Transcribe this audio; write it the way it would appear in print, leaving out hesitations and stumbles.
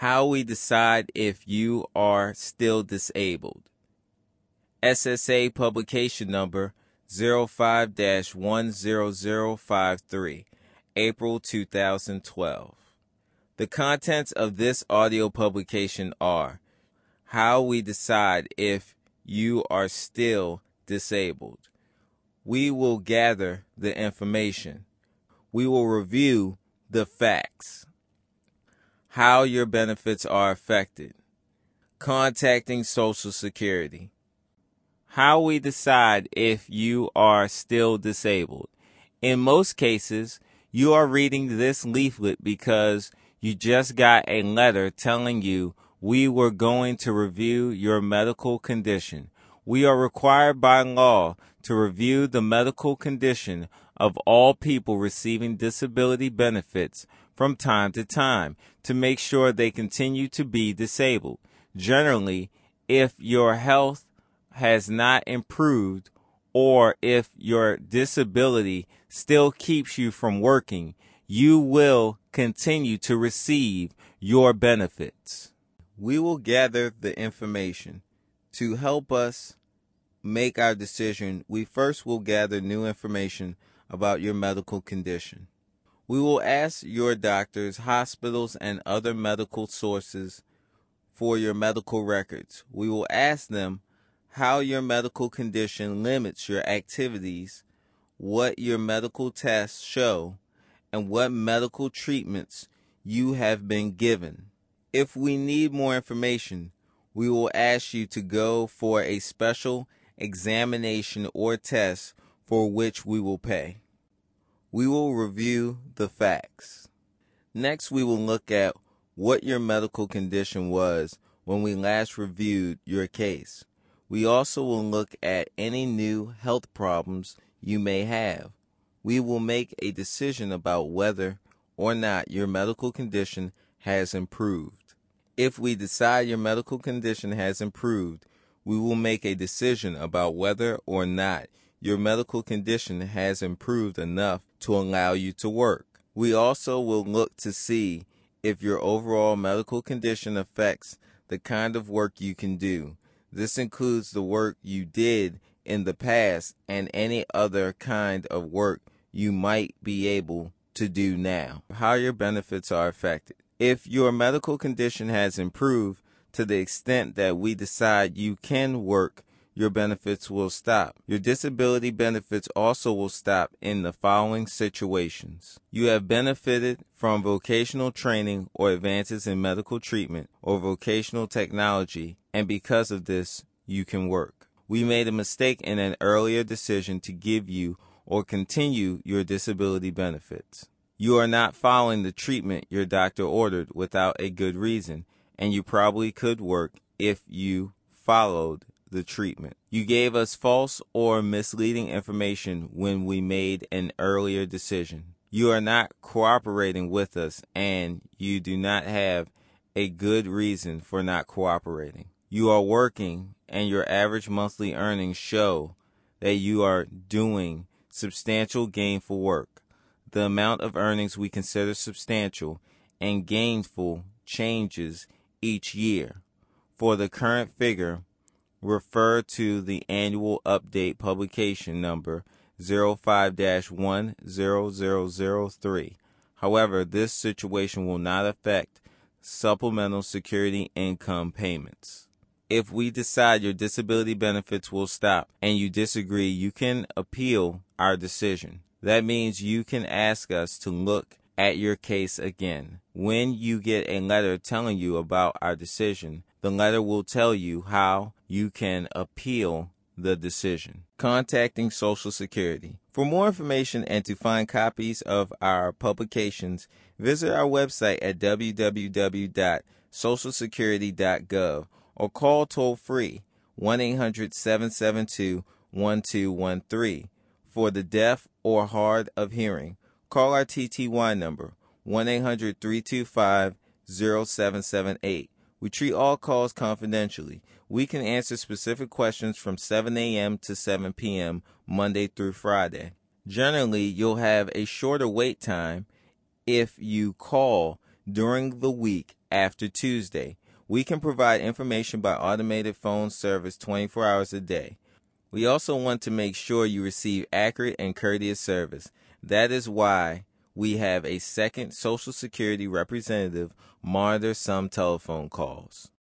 How we decide if you are still disabled. SSA publication number 05-10053, April 2012. The contents of this audio publication are how we decide if you are still disabled. We will gather the information. We will review the facts. How your benefits are affected. Contacting Social Security. How we decide if you are still disabled. In most cases, you are reading this leaflet because you just got a letter telling you we were going to review your medical condition. We are required by law to review the medical condition of all people receiving disability benefits from time to time to make sure they continue to be disabled. Generally, if your health has not improved or if your disability still keeps you from working, you will continue to receive your benefits. We will gather the information. To help us make our decision, we first will gather new information about your medical condition. We will ask your doctors, hospitals, and other medical sources for your medical records. We will ask them how your medical condition limits your activities, what your medical tests show, and what medical treatments you have been given. If we need more information, we will ask you to go for a special examination or test for which we will pay. We will review the facts. Next, we will look at what your medical condition was when we last reviewed your case. We also will look at any new health problems you may have. We will make a decision about whether or not your medical condition has improved. If we decide your medical condition has improved, we will make a decision about whether or not your medical condition has improved enough to allow you to work. We also will look to see if your overall medical condition affects the kind of work you can do. This includes the work you did in the past and any other kind of work you might be able to do now. How your benefits are affected. If your medical condition has improved to the extent that we decide you can work, your benefits will stop. Your disability benefits also will stop in the following situations. You have benefited from vocational training or advances in medical treatment or vocational technology, and because of this, you can work. We made a mistake in an earlier decision to give you or continue your disability benefits. You are not following the treatment your doctor ordered without a good reason, and you probably could work if you followed the treatment. You gave us false or misleading information when we made an earlier decision. You are not cooperating with us, and you do not have a good reason for not cooperating. You are working, and your average monthly earnings show that you are doing substantial gainful work. The amount of earnings we consider substantial and gainful changes each year. For the current figure, refer to the annual update publication number 05-10003. However, this situation will not affect supplemental security income payments. If we decide your disability benefits will stop and you disagree, you can appeal our decision. That means you can ask us to look at your case again. When you get a letter telling you about our decision, the letter will tell you how you can appeal the decision. Contacting Social Security. For more information and to find copies of our publications, visit our website at www.socialsecurity.gov or call toll-free 1-800-772-1213. For the deaf or hard of hearing, call our TTY number 1-800-325-0778. We treat all calls confidentially. We can answer specific questions from 7 a.m. to 7 p.m. Monday through Friday. Generally, you'll have a shorter wait time if you call during the week after Tuesday. We can provide information by automated phone service 24 hours a day. We also want to make sure you receive accurate and courteous service. That is why we have a second Social Security representative monitor some telephone calls.